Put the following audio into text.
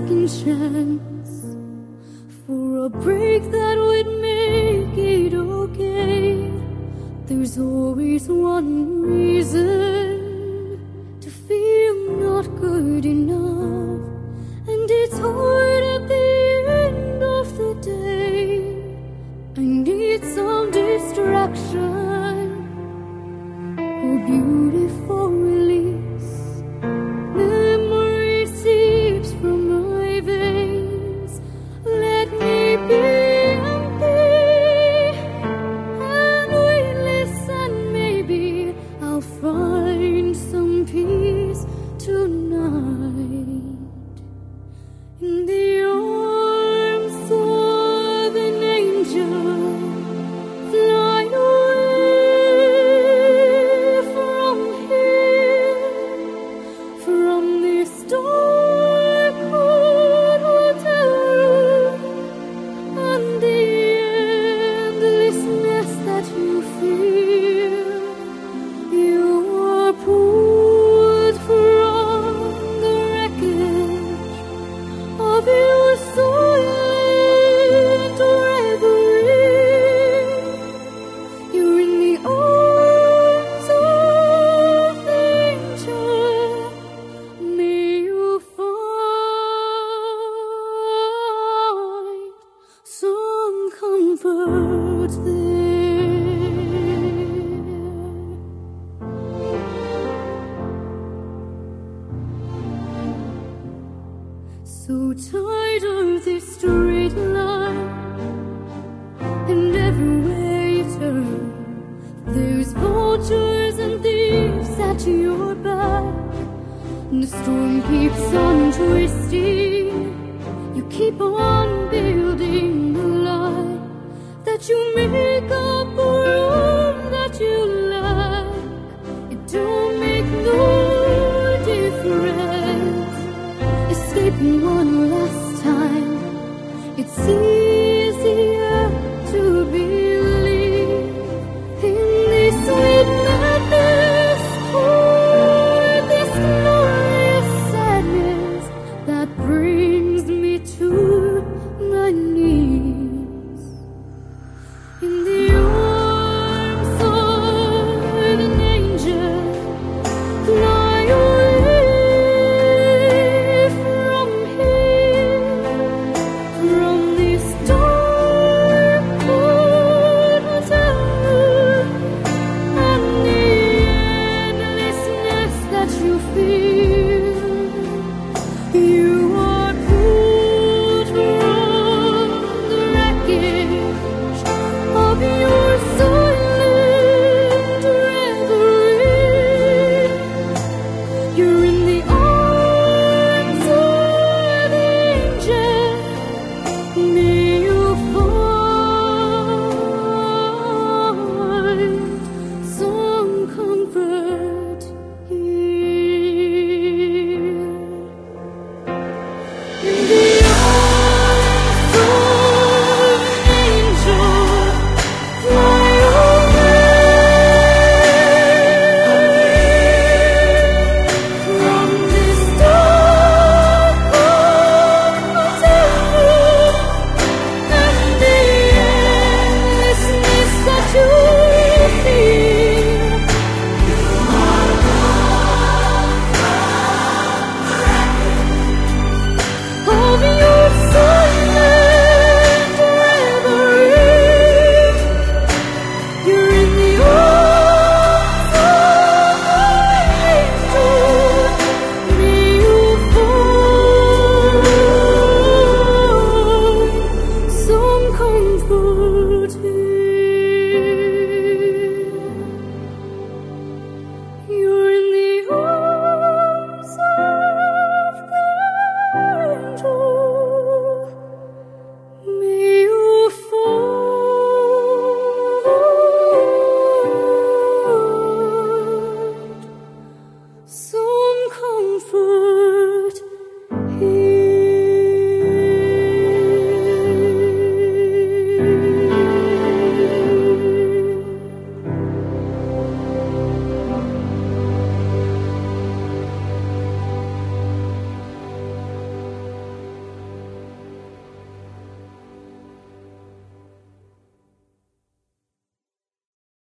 second chance for a break that would make it okay. There's always one reason to feel not good enough, and it's hard at the end of the day. I need some distraction or beautiful release. Memory seeps from my veins. Let me be empty and weightless, and maybe I'll find some peace tonight. In the arms of an angel, fly away from here, from this dark cold hotel room, and the endlessness that you feel. You are pulled from the wreckage of your silent reverie. You're in the arms of the angel. May you find some comfort there. So tired of this straight line, and everywhere you turn, there's vultures and thieves at your back. And the storm keeps on twisting. You keep on building the lie that you make up for all that you lack. It don't make no difference. Escaping one last time, it's easier to believe in this sweet madness or this glorious sadness that brings me to my knees. In the arms of an angel, fly away from here, from this dark cold hotel room, and the endlessness that you feel. You